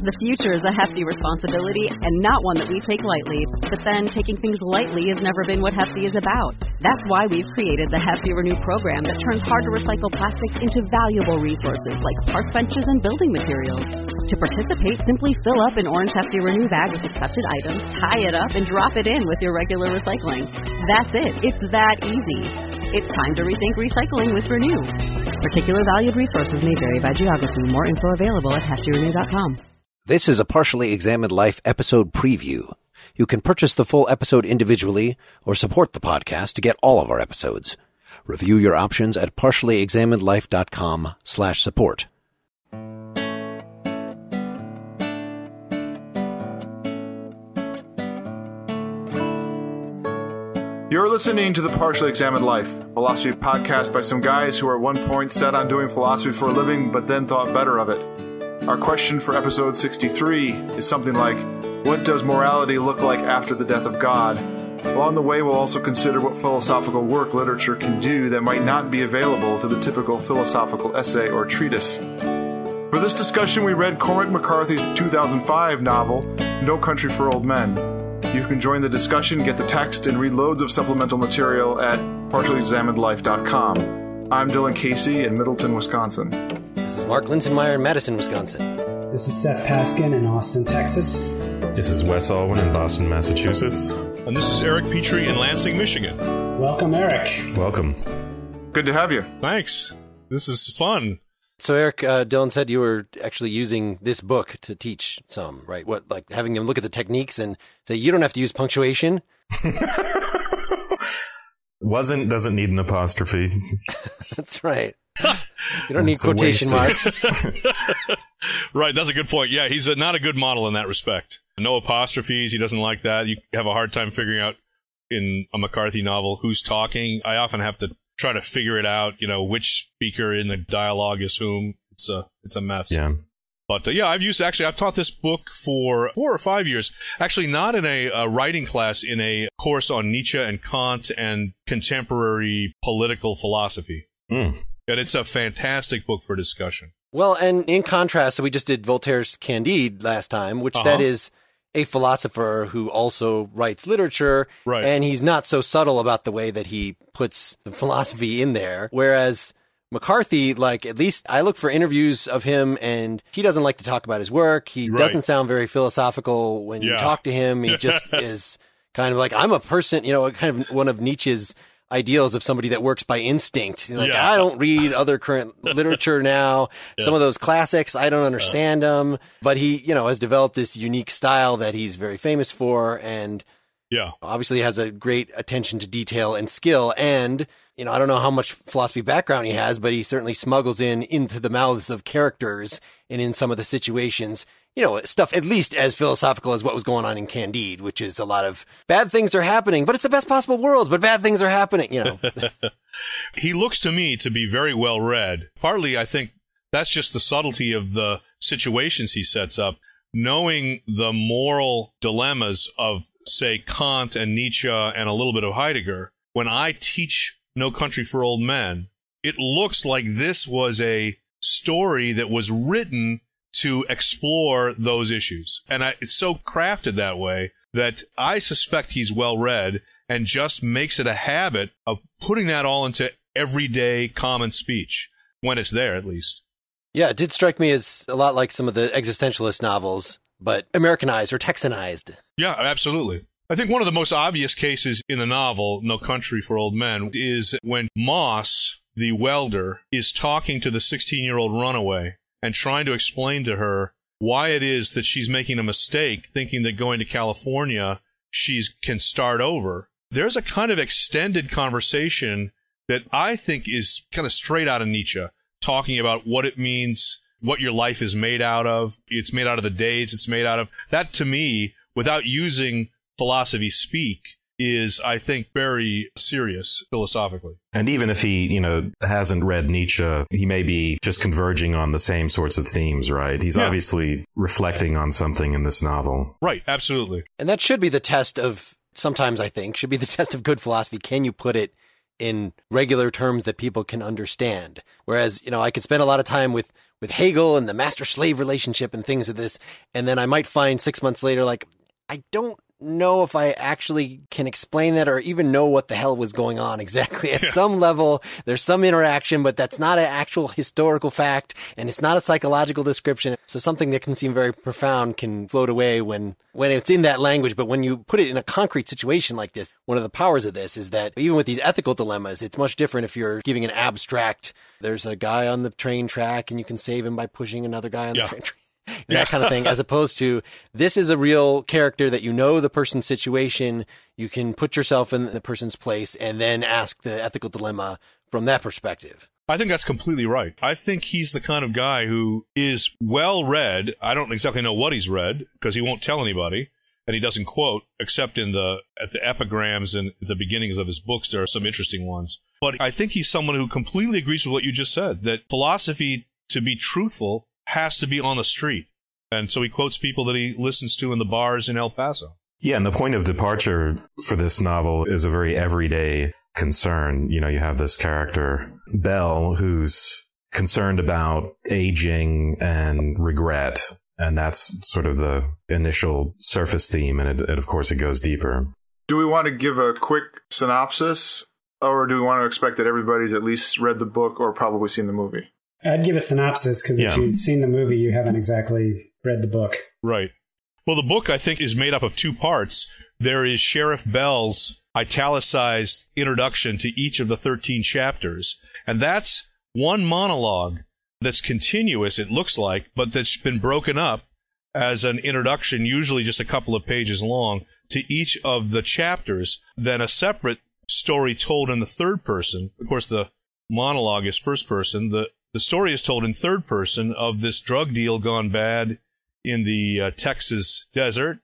The future is a hefty responsibility and not one that we take lightly. But then taking things lightly has never been what Hefty is about. That's why we've created the Hefty Renew program that turns hard-to-recycle plastics into valuable resources like park benches and building materials. To participate, simply fill up an orange Hefty Renew bag with accepted items, tie it up, and drop it in with your regular recycling. That's it. It's that easy. It's time to rethink recycling with Renew. Particular valued resources may vary by geography. More info available at heftyrenew.com. This is a Partially Examined Life episode preview. You can purchase the full episode individually or support the podcast to get all of our episodes. Review your options at partiallyexaminedlife.com/support. You're listening to The Partially Examined Life, a philosophy podcast by some guys who are at one point set on doing philosophy for a living, but then thought better of it. Our question for episode 63 is something like, what does morality look like after the death of God? Along the way, we'll also consider what philosophical work literature can do that might not be available to the typical philosophical essay or treatise. For this discussion, we read Cormac McCarthy's 2005 novel, No Country for Old Men. You can join the discussion, get the text, and read loads of supplemental material at partiallyexaminedlife.com. I'm Dylan Casey in Middleton, Wisconsin. This is Mark Linsenmeyer in Madison, Wisconsin. This is Seth Paskin in Austin, Texas. This is Wes Alwyn in Boston, Massachusetts. And this is Eric Petrie in Lansing, Michigan. Welcome, Eric. Welcome. Good to have you. Thanks. This is fun. So, Eric, Dylan said you were actually using this book to teach some, right? What, like having them look at the techniques and say, you don't have to use punctuation? Doesn't need an apostrophe. That's right. You don't need quotation marks. Right, that's a good point. Yeah, he's not a good model in that respect. No apostrophes. He doesn't like that. You have a hard time figuring out in a McCarthy novel who's talking. I often have to try to figure it out, which speaker in the dialogue is whom. It's a mess. Yeah. But I've taught this book for 4 or 5 years. Actually, not in a writing class, in a course on Nietzsche and Kant and contemporary political philosophy. Mm. And it's a fantastic book for discussion. Well, and in contrast, so we just did Voltaire's Candide last time, which that is a philosopher who also writes literature, right. And he's not so subtle about the way that he puts the philosophy in there. Whereas McCarthy, at least I look for interviews of him, and he doesn't like to talk about his work. He doesn't sound very philosophical when you talk to him. He just is kind of like, I'm a person, kind of one of Nietzsche's ideals of somebody that works by instinct. I don't read other current literature now. Some of those classics, I don't understand them. But he, has developed this unique style that he's very famous for, and obviously has a great attention to detail and skill. And, I don't know how much philosophy background he has, but he certainly smuggles into the mouths of characters and in some of the situations, stuff at least as philosophical as what was going on in Candide, which is a lot of bad things are happening, but it's the best possible worlds, but bad things are happening, He looks to me to be very well read. Partly, I think that's just the subtlety of the situations he sets up. Knowing the moral dilemmas of, say, Kant and Nietzsche and a little bit of Heidegger, when I teach No Country for Old Men, it looks like this was a story that was written to explore those issues. And it's so crafted that way that I suspect he's well read and just makes it a habit of putting that all into everyday common speech, when it's there at least. Yeah, it did strike me as a lot like some of the existentialist novels, but Americanized or Texanized. Yeah, absolutely. I think one of the most obvious cases in the novel, No Country for Old Men, is when Moss, the welder, is talking to the 16-year-old runaway and trying to explain to her why it is that she's making a mistake, thinking that going to California, she can start over. There's a kind of extended conversation that I think is kind of straight out of Nietzsche, talking about what it means, what your life is made out of. It's made out of the days it's made out of. That, to me, without using philosophy speak, is, I think, very serious philosophically. And even if he, hasn't read Nietzsche, he may be just converging on the same sorts of themes, right? He's obviously reflecting on something in this novel. Right, absolutely. And that should be the test of, sometimes I think, should be the test of good philosophy. Can you put it in regular terms that people can understand? Whereas, I could spend a lot of time with Hegel and the master-slave relationship and things of this. And then I might find 6 months later, like, I don't know if I actually can explain that or even know what the hell was going on exactly. At some level, there's some interaction, but that's not an actual historical fact, and it's not a psychological description. So something that can seem very profound can float away when it's in that language. But when you put it in a concrete situation like this, one of the powers of this is that even with these ethical dilemmas, it's much different if you're giving an abstract, there's a guy on the train track and you can save him by pushing another guy on the train track. That kind of thing, as opposed to this is a real character that you know the person's situation, you can put yourself in the person's place and then ask the ethical dilemma from that perspective. I think that's completely right. I think he's the kind of guy who is well read. I don't exactly know what he's read because he won't tell anybody, and he doesn't quote except at the epigrams and the beginnings of his books. There are some interesting ones. But I think he's someone who completely agrees with what you just said, that philosophy, to be truthful, has to be on the street. And so he quotes people that he listens to in the bars in El Paso. Yeah, and the point of departure for this novel is a very everyday concern. You know, you have this character, Belle, who's concerned about aging and regret. And that's sort of the initial surface theme. And of course, it goes deeper. Do we want to give a quick synopsis, or do we want to expect that everybody's at least read the book or probably seen the movie? I'd give a synopsis because if you've seen the movie, you haven't exactly read the book. Right. Well, the book, I think, is made up of two parts. There is Sheriff Bell's italicized introduction to each of the 13 chapters. And that's one monologue that's continuous, it looks like, but that's been broken up as an introduction, usually just a couple of pages long, to each of the chapters. Then a separate story told in the third person. Of course, the monologue is first person. The story is told in third person of this drug deal gone bad in the Texas desert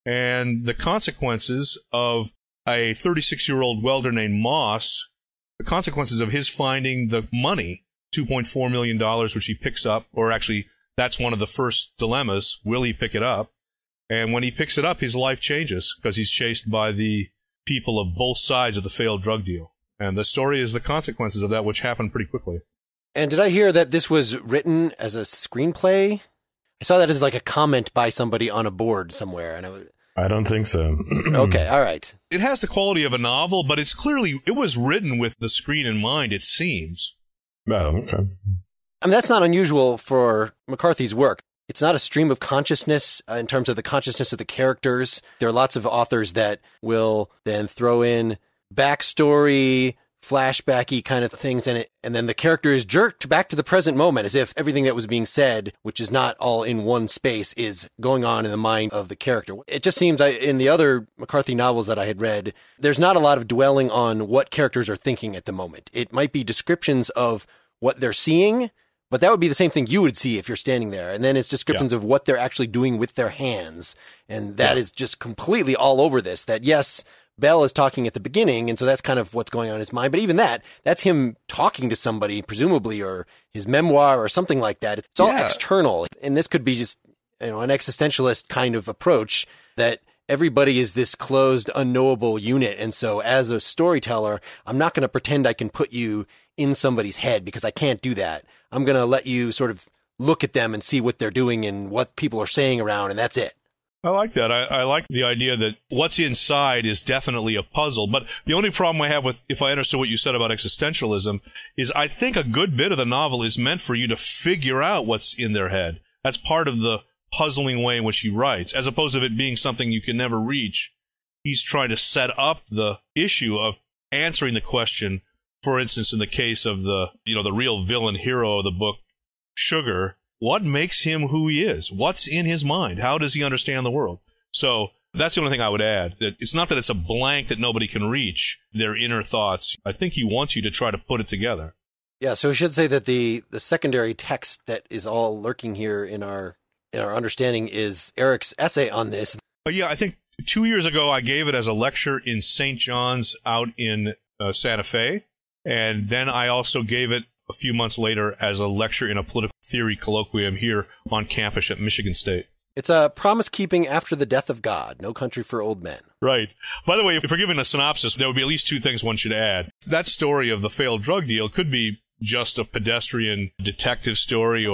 and the consequences of a 36-year-old welder named Moss, the consequences of his finding the money, $2.4 million, which he picks up, or actually that's one of the first dilemmas. Will he pick it up? And when he picks it up, his life changes because he's chased by the people of both sides of the failed drug deal. And the story is the consequences of that, which happened pretty quickly. And did I hear that this was written as a screenplay? I saw that as like a comment by somebody on a board somewhere. And I don't think so. Okay, all right. It has the quality of a novel, but it was written with the screen in mind, it seems. Oh, okay. I mean, that's not unusual for McCarthy's work. It's not a stream of consciousness in terms of the consciousness of the characters. There are lots of authors that will then throw in backstory, flashbacky kind of things in it, and then the character is jerked back to the present moment as if everything that was being said, which is not all in one space, is going on in the mind of the character. It just seems in the other McCarthy novels that I had read, there's not a lot of dwelling on what characters are thinking at the moment. It might be descriptions of what they're seeing, but that would be the same thing you would see if you're standing there. And then it's descriptions of what they're actually doing with their hands. And that is just completely all over this, that yes, Bell is talking at the beginning, and so that's kind of what's going on in his mind. But even that's him talking to somebody, presumably, or his memoir or something like that. It's all external. And this could be just, an existentialist kind of approach that everybody is this closed, unknowable unit. And so as a storyteller, I'm not going to pretend I can put you in somebody's head because I can't do that. I'm going to let you sort of look at them and see what they're doing and what people are saying around, and that's it. I like that. I like the idea that what's inside is definitely a puzzle. But the only problem I have with, if I understood what you said about existentialism, is I think a good bit of the novel is meant for you to figure out what's in their head. That's part of the puzzling way in which he writes, as opposed to it being something you can never reach. He's trying to set up the issue of answering the question. For instance, in the case of the real villain hero of the book, Sugar, what makes him who he is? What's in his mind? How does he understand the world? So that's the only thing I would add. That it's not that it's a blank that nobody can reach their inner thoughts. I think he wants you to try to put it together. Yeah, so we should say that the secondary text that is all lurking here in our understanding is Eric's essay on this. Yeah, I think 2 years ago I gave it as a lecture in St. John's out in Santa Fe. And then I also gave it a few months later as a lecture in a political theory colloquium here on campus at Michigan State. It's a promise-keeping after the death of God, No Country for Old Men. Right. By the way, if we're giving a synopsis, there would be at least two things one should add. That story of the failed drug deal could be just a pedestrian detective story or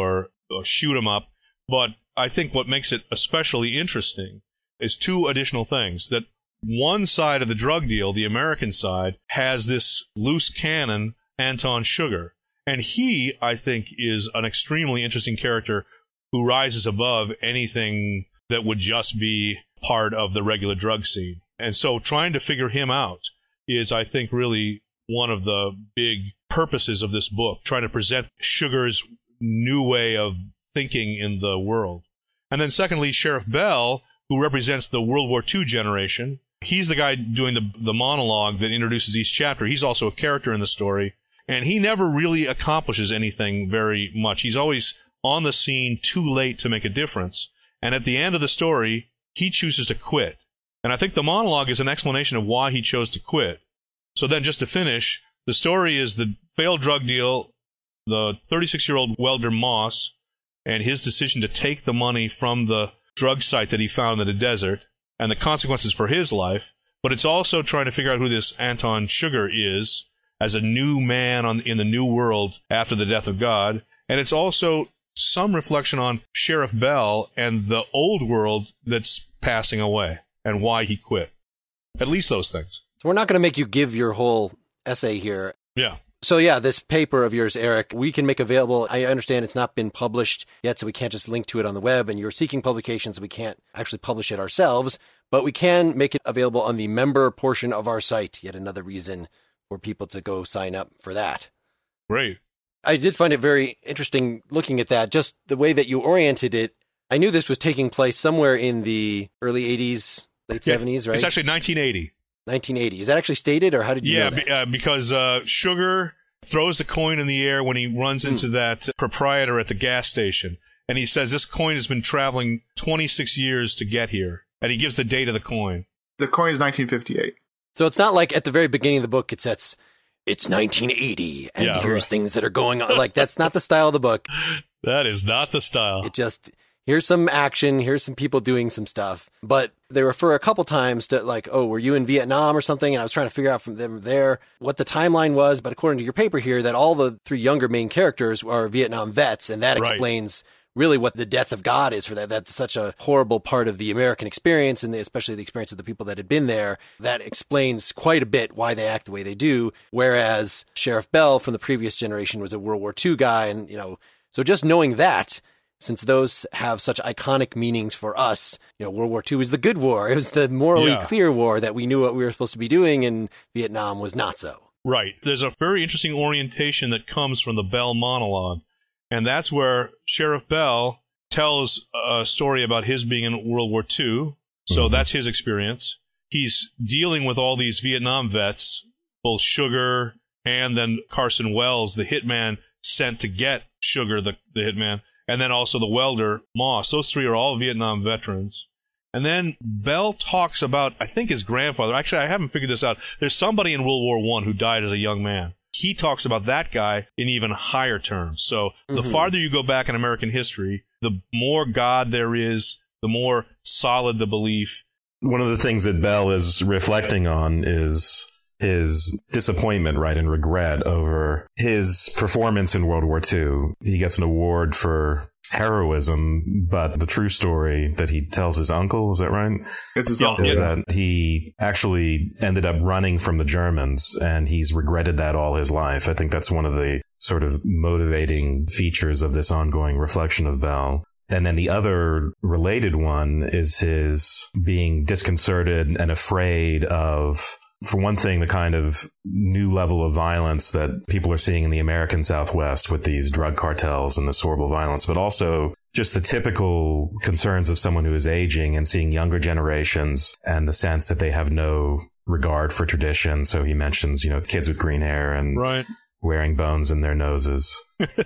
shoot him up. But I think what makes it especially interesting is two additional things. That one side of the drug deal, the American side, has this loose cannon, Anton Sugar. And he, I think, is an extremely interesting character who rises above anything that would just be part of the regular drug scene. And so trying to figure him out is, I think, really one of the big purposes of this book, trying to present Sugar's new way of thinking in the world. And then secondly, Sheriff Bell, who represents the World War II generation. He's the guy doing the monologue that introduces each chapter. He's also a character in the story, and he never really accomplishes anything very much. He's always on the scene too late to make a difference. And at the end of the story, he chooses to quit. And I think the monologue is an explanation of why he chose to quit. So then just to finish, the story is the failed drug deal, the 36-year-old welder Moss, and his decision to take the money from the drug site that he found in the desert, and the consequences for his life. But it's also trying to figure out who this Anton Sugar is as a new man in the new world after the death of God. And it's also some reflection on Sheriff Bell and the old world that's passing away and why he quit. At least those things. So we're not going to make you give your whole essay here. Yeah. So yeah, this paper of yours, Eric, we can make available. I understand it's not been published yet, so we can't just link to it on the web, and you're seeking publications. We can't actually publish it ourselves, but we can make it available on the member portion of our site. Yet another reason for people to go sign up for that. Great. I did find it very interesting looking at that, just the way that you oriented it. I knew this was taking place somewhere in the early 80s, late 70s, right? It's actually 1980. 1980. Is that actually stated, or how did you know that? Because Sugar throws the coin in the air when he runs into that proprietor at the gas station. And he says, this coin has been traveling 26 years to get here. And he gives the date of the coin. The coin is 1958. So it's not like at the very beginning of the book it says, it's 1980, and here's things that are going on. Like, that's not the style of the book. That is not the style. It just, here's some action, here's some people doing some stuff. But they refer a couple times to, like, oh, were you in Vietnam or something? And I was trying to figure out from them there what the timeline was. But according to your paper here, that all the three younger main characters are Vietnam vets, and that explains really what the death of God is for that. That's such a horrible part of the American experience, and especially the experience of the people that had been there. That explains quite a bit why they act the way they do. Whereas Sheriff Bell from the previous generation was a World War II guy. And, so just knowing that, since those have such iconic meanings for us, World War II is the good war. It was the morally clear war that we knew what we were supposed to be doing, and Vietnam was not so. Right. There's a very interesting orientation that comes from the Bell monologue. And that's where Sheriff Bell tells a story about his being in World War II. So that's his experience. He's dealing with all these Vietnam vets, both Sugar and then Carson Wells, the hitman sent to get Sugar, the hitman, and then also the welder, Moss. Those three are all Vietnam veterans. And then Bell talks about, I think, his grandfather. Actually, I haven't figured this out. There's somebody in World War I who died as a young man. He talks about that guy in even higher terms. So the farther you go back in American history, the more God there is, the more solid the belief. One of the things that Bell is reflecting on is his disappointment, right, and regret over his performance in World War II. He gets an award for heroism, but the true story that he tells his uncle, is that right? It's his uncle. Is that he actually ended up running from the Germans, and he's regretted that all his life. I think that's one of the sort of motivating features of this ongoing reflection of Bell. And then the other related one is his being disconcerted and afraid of, for one thing, the kind of new level of violence that people are seeing in the American Southwest with these drug cartels and this horrible violence, but also just the typical concerns of someone who is aging and seeing younger generations and the sense that they have no regard for tradition. So he mentions, kids with green hair and wearing bones in their noses.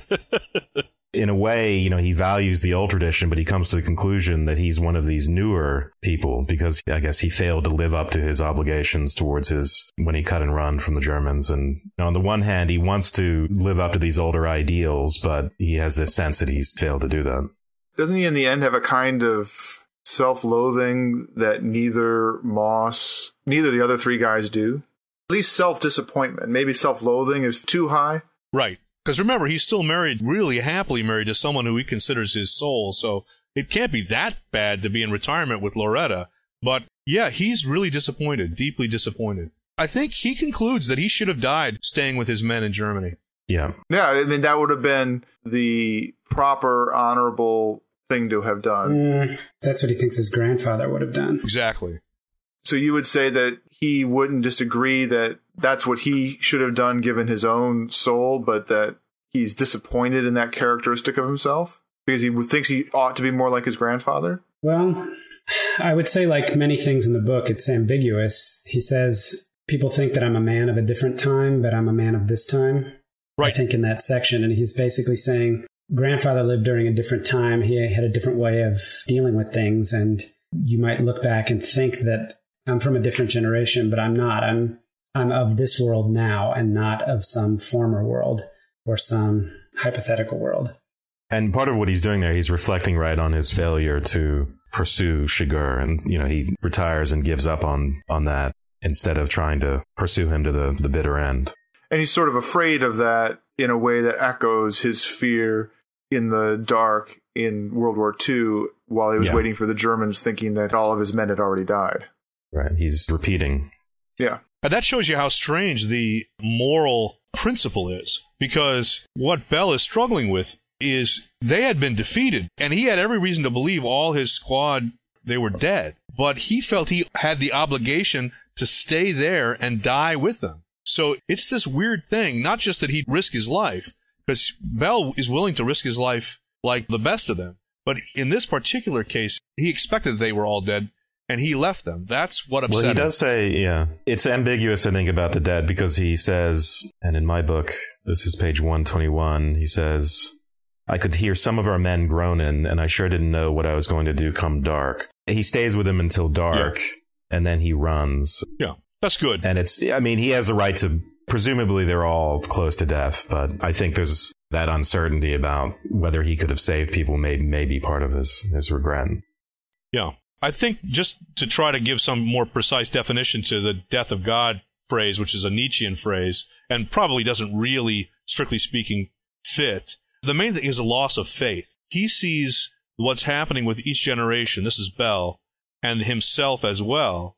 In a way, he values the old tradition, but he comes to the conclusion that he's one of these newer people because I guess he failed to live up to his obligations towards when he cut and run from the Germans. And on the one hand, he wants to live up to these older ideals, but he has this sense that he's failed to do that. Doesn't he in the end have a kind of self-loathing that neither the other three guys do? At least self-disappointment. Maybe self-loathing is too high. Right. Because remember, he's still married, really happily married to someone who he considers his soul. So it can't be that bad to be in retirement with Loretta. But yeah, he's really disappointed, deeply disappointed. I think he concludes that he should have died staying with his men in Germany. Yeah. Yeah, I mean, that would have been the proper, honorable thing to have done. That's what he thinks his grandfather would have done. Exactly. So you would say that he wouldn't disagree that that's what he should have done given his own soul, but that he's disappointed in that characteristic of himself because he thinks he ought to be more like his grandfather? Well, I would say, like many things in the book, it's ambiguous. He says, people think that I'm a man of a different time, but I'm a man of this time. Right. I think in that section. And he's basically saying, grandfather lived during a different time. He had a different way of dealing with things. And you might look back and think that I'm from a different generation, but I'm not. I'm of this world now and not of some former world or some hypothetical world. And part of what he's doing there, he's reflecting right on his failure to pursue Chigurh. And, you know, he retires and gives up on that instead of trying to pursue him to the bitter end. And he's sort of afraid of that in a way that echoes his fear in the dark in World War II while he was waiting for the Germans, thinking that all of his men had already died. Right. He's repeating. Yeah. And that shows you how strange the moral principle is, because what Bell is struggling with is they had been defeated, and he had every reason to believe all his squad, they were dead. But he felt he had the obligation to stay there and die with them. So it's this weird thing, not just that he'd risk his life, because Bell is willing to risk his life like the best of them. But in this particular case, he expected they were all dead, and he left them. That's what upset him. Well, he does say, it's ambiguous, I think, about the dead, because he says, and in my book, this is page 121, he says, I could hear some of our men groaning, and I sure didn't know what I was going to do come dark. He stays with them until dark, and then he runs. Yeah, that's good. And he has the right to, presumably they're all close to death, but I think there's that uncertainty about whether he could have saved people may be part of his regret. Yeah. I think just to try to give some more precise definition to the death of God phrase, which is a Nietzschean phrase, and probably doesn't really, strictly speaking, fit, the main thing is a loss of faith. He sees what's happening with each generation, this is Bell, and himself as well,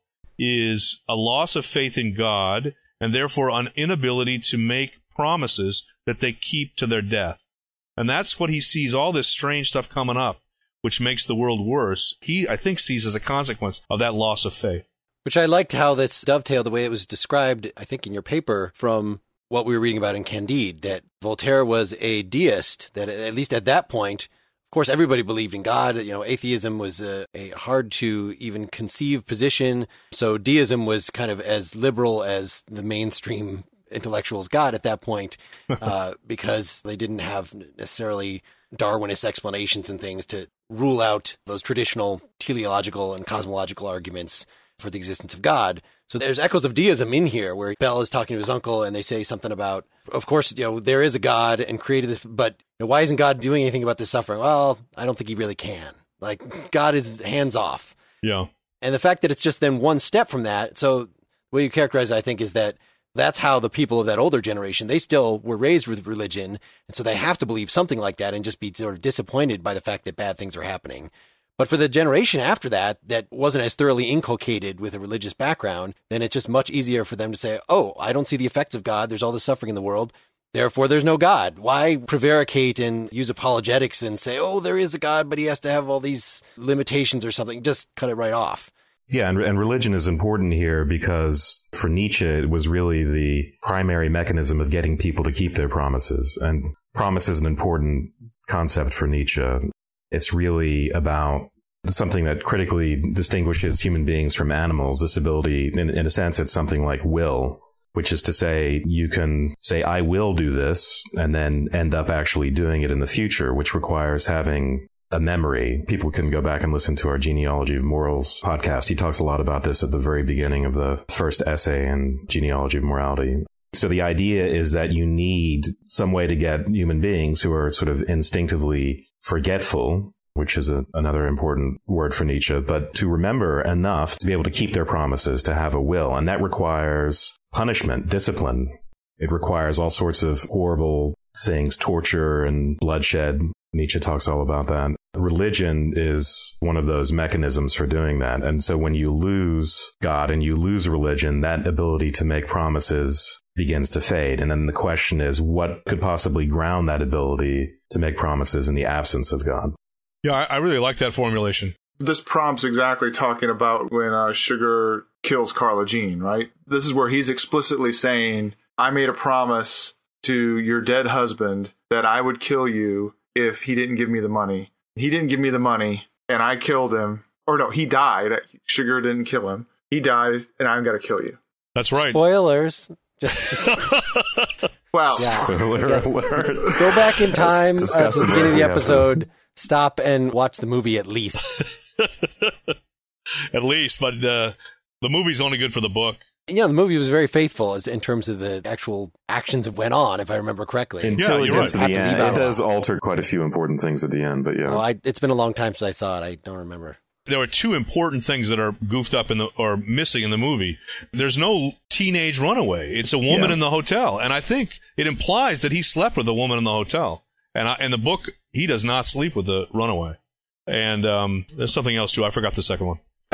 is a loss of faith in God, and therefore an inability to make promises that they keep to their death. And that's what he sees, all this strange stuff coming up, which makes the world worse, he, I think, sees as a consequence of that loss of faith. Which I liked how this dovetailed the way it was described, I think, in your paper from what we were reading about in Candide, that Voltaire was a deist, that at least at that point, of course, everybody believed in God. You know, atheism was a hard to even conceive position. So deism was kind of as liberal as the mainstream intellectuals got at that point, because they didn't have necessarily Darwinist explanations and things to rule out those traditional teleological and cosmological arguments for the existence of God. So there's echoes of deism in here where Bell is talking to his uncle and they say something about, of course, there is a God and created this, but why isn't God doing anything about this suffering? Well, I don't think he really can. Like, God is hands off. Yeah. And the fact that it's just then one step from that. So the way you characterize it, I think, is that that's how the people of that older generation, they still were raised with religion. And so they have to believe something like that and just be sort of disappointed by the fact that bad things are happening. But for the generation after that wasn't as thoroughly inculcated with a religious background, then it's just much easier for them to say, oh, I don't see the effects of God. There's all this suffering in the world. Therefore, there's no God. Why prevaricate and use apologetics and say, oh, there is a God, but he has to have all these limitations or something? Just cut it right off. Yeah, and religion is important here because for Nietzsche, it was really the primary mechanism of getting people to keep their promises. And promise is an important concept for Nietzsche. It's really about something that critically distinguishes human beings from animals. This ability, in a sense, it's something like will, which is to say you can say, I will do this, and then end up actually doing it in the future, which requires having a memory. People can go back and listen to our Genealogy of Morals podcast. He talks a lot about this at the very beginning of the first essay in Genealogy of Morality. So the idea is that you need some way to get human beings who are sort of instinctively forgetful, which is another important word for Nietzsche, but to remember enough to be able to keep their promises, to have a will. And that requires punishment, discipline. It requires all sorts of horrible things, torture and bloodshed. Nietzsche talks all about that. Religion is one of those mechanisms for doing that. And so when you lose God and you lose religion, that ability to make promises begins to fade. And then the question is, what could possibly ground that ability to make promises in the absence of God? Yeah, I really like that formulation. This prompt's exactly talking about when Sugar kills Carla Jean, right? This is where he's explicitly saying, I made a promise to your dead husband that I would kill you if he didn't give me the money. He didn't give me the money, and I killed him. Or no, he died. Sugar didn't kill him. He died, and I'm going to kill you. That's right. Spoilers. Well, yeah, Spoiler alert. Go back in time at the beginning of the episode, to... stop and watch the movie at least. At least, but the movie's only good for the book. Yeah, the movie was very faithful in terms of the actual actions that went on, if I remember correctly. Until it gets to the end. It does lot. Alter quite a few important things at the end, but yeah. Well, it's been a long time since I saw it. I don't remember. There are two important things that are goofed up or missing in the movie. There's no teenage runaway. It's a woman in the hotel, and I think it implies that he slept with a woman in the hotel. And in the book, he does not sleep with the runaway. And there's something else too. I forgot the second one.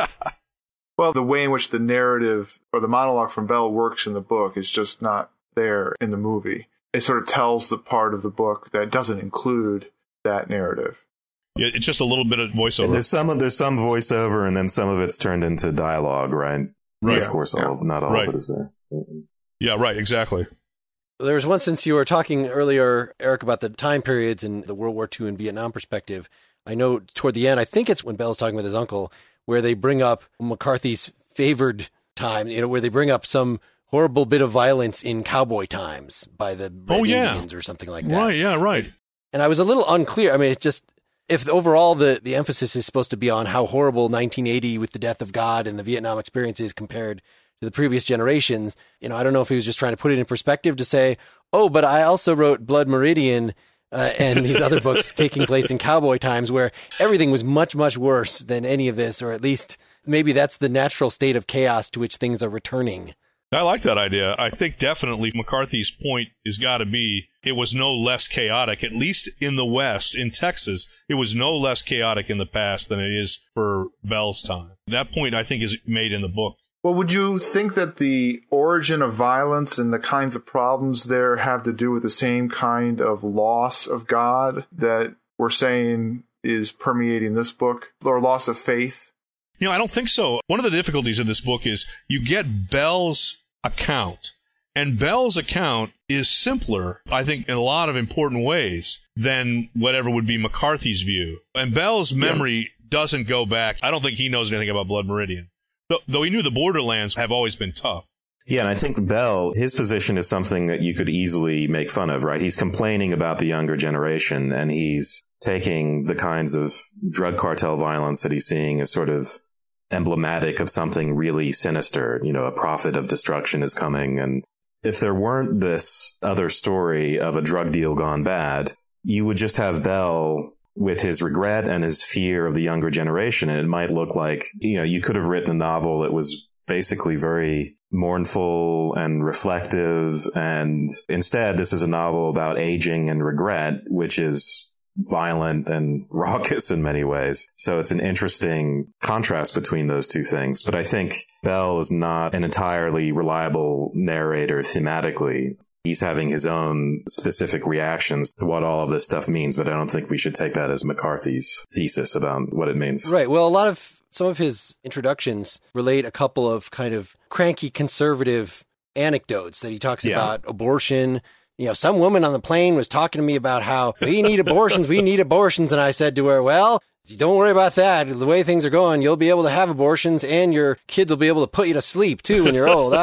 Well, the way in which the narrative or the monologue from Bell works in the book is just not there in the movie. It sort of tells the part of the book that doesn't include that narrative. Yeah, it's just a little bit of voiceover. And there's some voiceover, and then some of it's turned into dialogue, right? Right. Of course, not all of it is there. Yeah, right, exactly. There was one, since you were talking earlier, Eric, about the time periods and the World War II and Vietnam perspective. I know toward the end, I think it's when Bell's talking with his uncle, where they bring up McCarthy's favored time, where they bring up some horrible bit of violence in cowboy times by the Red Indians or something like that. Right, yeah, right. And I was a little unclear. I mean, it just, if overall the emphasis is supposed to be on how horrible 1980 with the death of God and the Vietnam experience is compared to the previous generations, I don't know if he was just trying to put it in perspective to say, oh, but I also wrote Blood Meridian and these other books taking place in cowboy times where everything was much, much worse than any of this, or at least maybe that's the natural state of chaos to which things are returning. I like that idea. I think definitely McCarthy's point has got to be it was no less chaotic, at least in the West, in Texas. It was no less chaotic in the past than it is for Bell's time. That point, I think, is made in the book. Well, would you think that the origin of violence and the kinds of problems there have to do with the same kind of loss of God that we're saying is permeating this book, or loss of faith? I don't think so. One of the difficulties of this book is you get Bell's account, and Bell's account is simpler, I think, in a lot of important ways than whatever would be McCarthy's view. And Bell's memory doesn't go back. I don't think he knows anything about Blood Meridian. Though he knew the borderlands have always been tough. Yeah, and I think Bell, his position is something that you could easily make fun of, right? He's complaining about the younger generation, and he's taking the kinds of drug cartel violence that he's seeing as sort of emblematic of something really sinister. A prophet of destruction is coming. And if there weren't this other story of a drug deal gone bad, you would just have Bell with his regret and his fear of the younger generation. And it might look like, you could have written a novel that was basically very mournful and reflective. And instead, this is a novel about aging and regret, which is violent and raucous in many ways. So it's an interesting contrast between those two things. But I think Bell is not an entirely reliable narrator thematically. He's having his own specific reactions to what all of this stuff means, but I don't think we should take that as McCarthy's thesis about what it means. Right. Well, some of his introductions relate a couple of kind of cranky conservative anecdotes that he talks about abortion. Some woman on the plane was talking to me about how we need abortions. And I said to her, well, don't worry about that. The way things are going, you'll be able to have abortions and your kids will be able to put you to sleep too when you're old.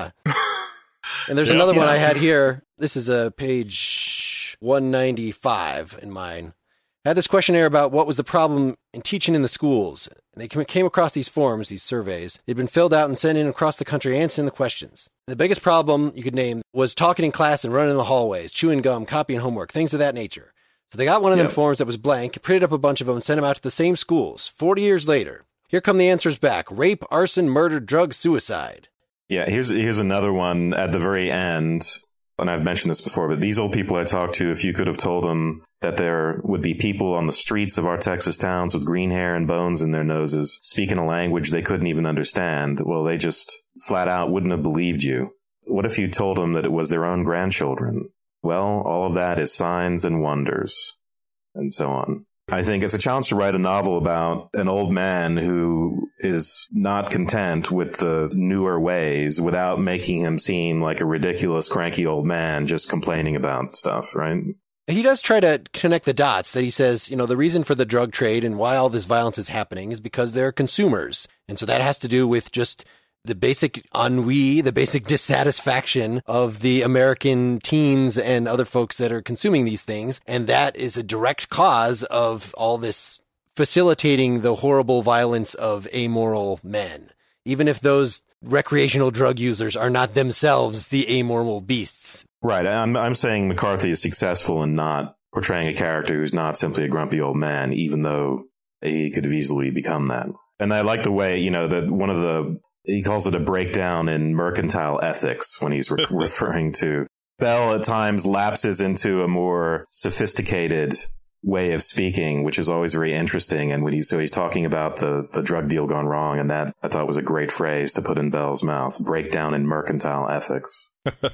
And there's another one I had here. This is page 195 in mine. I had this questionnaire about what was the problem in teaching in the schools. And they came across these forms, these surveys. They'd been filled out and sent in across the country answering the questions. The biggest problem you could name was talking in class and running in the hallways, chewing gum, copying homework, things of that nature. So they got one of them forms that was blank, printed up a bunch of them, and sent them out to the same schools. 40 years later, here come the answers back. Rape, arson, murder, drug, suicide. Yeah, here's another one at the very end. and I've mentioned this before, but these old people I talked to, if you could have told them that there would be people on the streets of our Texas towns with green hair and bones in their noses speaking a language they couldn't even understand, well, they just flat out wouldn't have believed you. What if you told them that it was their own grandchildren? Well, all of that is signs and wonders, and so on. I think it's a challenge to write a novel about an old man who is not content with the newer ways without making him seem like a ridiculous, cranky old man just complaining about stuff, right? He does try to connect the dots that he says, the reason for the drug trade and why all this violence is happening is because they're consumers. And so that has to do with just the basic ennui, the basic dissatisfaction of the American teens and other folks that are consuming these things. And that is a direct cause of all this facilitating the horrible violence of amoral men, even if those recreational drug users are not themselves the amoral beasts. Right. I'm saying McCarthy is successful in not portraying a character who's not simply a grumpy old man, even though he could have easily become that. And I like the way, that one of the... He calls it a breakdown in mercantile ethics when he's referring to. Bell at times lapses into a more sophisticated way of speaking, which is always very interesting. And he's talking about the drug deal gone wrong. And that I thought was a great phrase to put in Bell's mouth. Breakdown in mercantile ethics.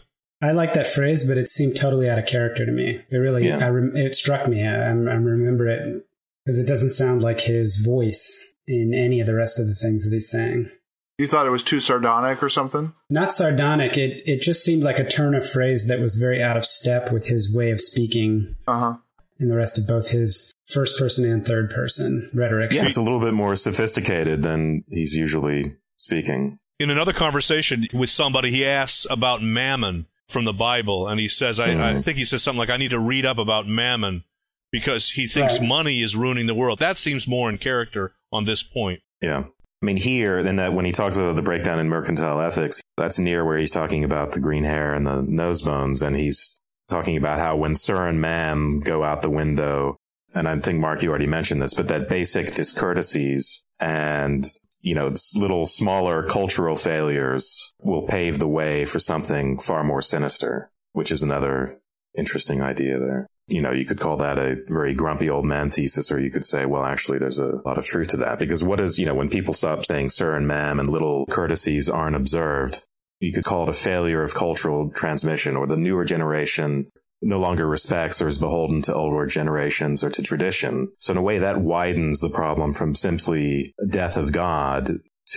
I like that phrase, but it seemed totally out of character to me. It really, it struck me. I remember it because it doesn't sound like his voice in any of the rest of the things that he's saying. You thought it was too sardonic or something? Not sardonic. It just seemed like a turn of phrase that was very out of step with his way of speaking in the rest of both his first person and third person rhetoric. Yeah, it's a little bit more sophisticated than he's usually speaking. In another conversation with somebody, he asks about mammon from the Bible, and he says, I think he says something like, I need to read up about mammon because he thinks money is ruining the world. That seems more in character on this point. Yeah. I mean, here, then that when he talks about the breakdown in mercantile ethics, that's near where he's talking about the green hair and the nose bones. And he's talking about how when Sir and Ma'am go out the window, and I think, Mark, you already mentioned this, but that basic discourtesies and, little smaller cultural failures will pave the way for something far more sinister, which is another interesting idea there. You could call that a very grumpy old man thesis, or you could say, well, actually, there's a lot of truth to that. Because what is, when people stop saying sir and ma'am and little courtesies aren't observed, you could call it a failure of cultural transmission, or the newer generation no longer respects or is beholden to older generations or to tradition. So in a way, that widens the problem from simply death of God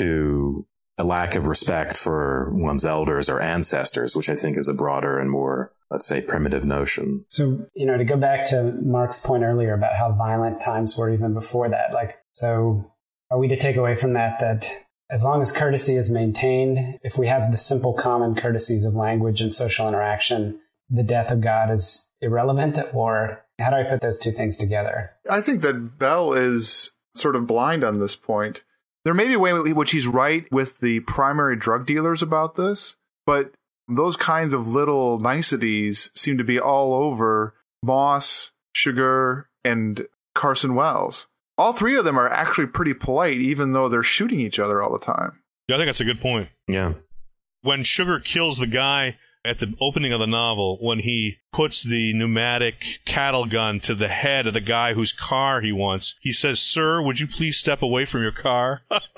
to a lack of respect for one's elders or ancestors, which I think is a broader and more, let's say, primitive notion. So, to go back to Mark's point earlier about how violent times were even before that, so are we to take away from that as long as courtesy is maintained, if we have the simple common courtesies of language and social interaction, the death of God is irrelevant? Or how do I put those two things together? I think that Bell is sort of blind on this point. There may be a way in which he's right with the primary drug dealers about this, but those kinds of little niceties seem to be all over Moss, Sugar, and Carson Wells. All three of them are actually pretty polite, even though they're shooting each other all the time. Yeah, I think that's a good point. Yeah. When Sugar kills the guy at the opening of the novel, when he puts the pneumatic cattle gun to the head of the guy whose car he wants, he says, "Sir, would you please step away from your car?"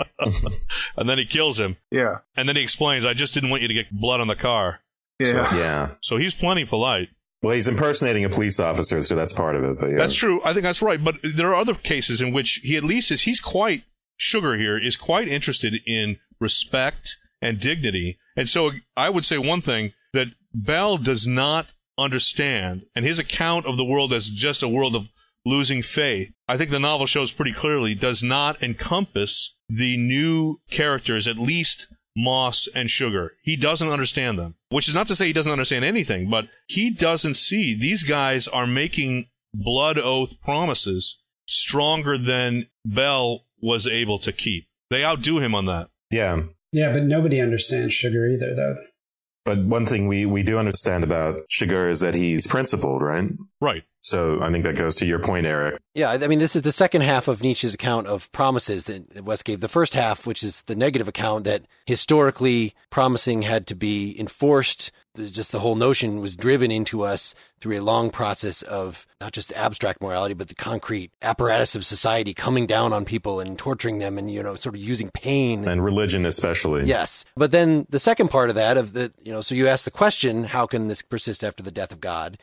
And then he kills him. Yeah. And then he explains, "I just didn't want you to get blood on the car." Yeah. So he's plenty polite. Well, he's impersonating a police officer, so that's part of it. But yeah. That's true. I think that's right. But there are other cases in which he at least Sugar here is quite interested in respect and dignity. And so I would say one thing that Bell does not understand, and his account of the world as just a world of losing faith, I think the novel shows pretty clearly, does not encompass the new characters, at least Moss and Sugar. He doesn't understand them, which is not to say he doesn't understand anything, but he doesn't see these guys are making blood oath promises stronger than Bell was able to keep. They outdo him on that. Yeah. Yeah, but nobody understands Sugar either, though. But one thing we do understand about Sugar is that he's principled, right? Right. So I think that goes to your point, Eric. Yeah, I mean, this is the second half of Nietzsche's account of promises that West gave. The first half, which is the negative account that historically promising had to be enforced. Just the whole notion was driven into us through a long process of not just abstract morality, but the concrete apparatus of society coming down on people and torturing them and, sort of using pain. And religion especially. Yes. But then the second part of that, so you ask the question, how can this persist after the death of God,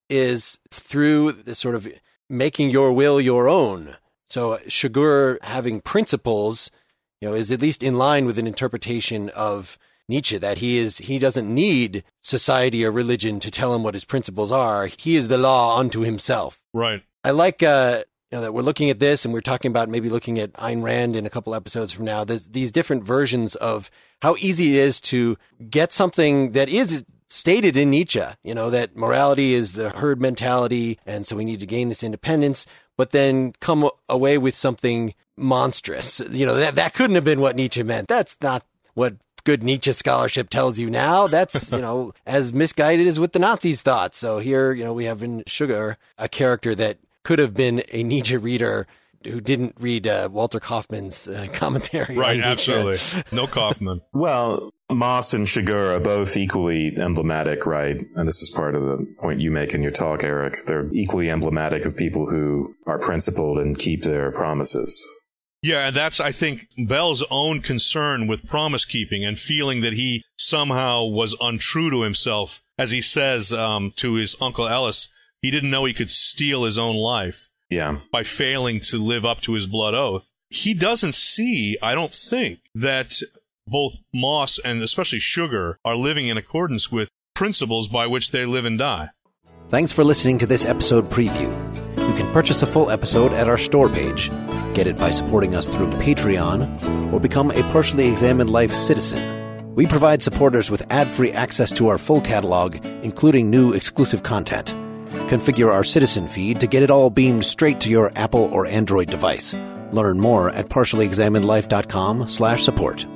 is through this sort of making your will your own. So Chagurh having principles, is at least in line with an interpretation of Nietzsche, that he doesn't need society or religion to tell him what his principles are. He is the law unto himself. Right. I like that we're looking at this, and we're talking about maybe looking at Ayn Rand in a couple episodes from now. There's these different versions of how easy it is to get something that is stated in Nietzsche, that morality is the herd mentality, and so we need to gain this independence, but then come away with something monstrous. That couldn't have been what Nietzsche meant. That's not what good Nietzsche scholarship tells you now. That's, as misguided as what the Nazis thought. So here, we have in Chagurh a character that could have been a Nietzsche reader who didn't read Walter Kaufman's commentary. Right, absolutely. No Kaufman. Well, Moss and Chagurh are both equally emblematic, right? And this is part of the point you make in your talk, Eric. They're equally emblematic of people who are principled and keep their promises. Yeah, and that's, I think, Bell's own concern with promise keeping and feeling that he somehow was untrue to himself. As he says to his Uncle Ellis, he didn't know he could steal his own life. Yeah. By failing to live up to his blood oath. He doesn't see, I don't think, that both Moss and especially Chagurh are living in accordance with principles by which they live and die. Thanks for listening to this episode preview. You can purchase a full episode at our store page, get it by supporting us through Patreon, or become a Partially Examined Life citizen. We provide supporters with ad-free access to our full catalog, including new exclusive content. Configure our citizen feed to get it all beamed straight to your Apple or Android device. Learn more at partiallyexaminedlife.com/support.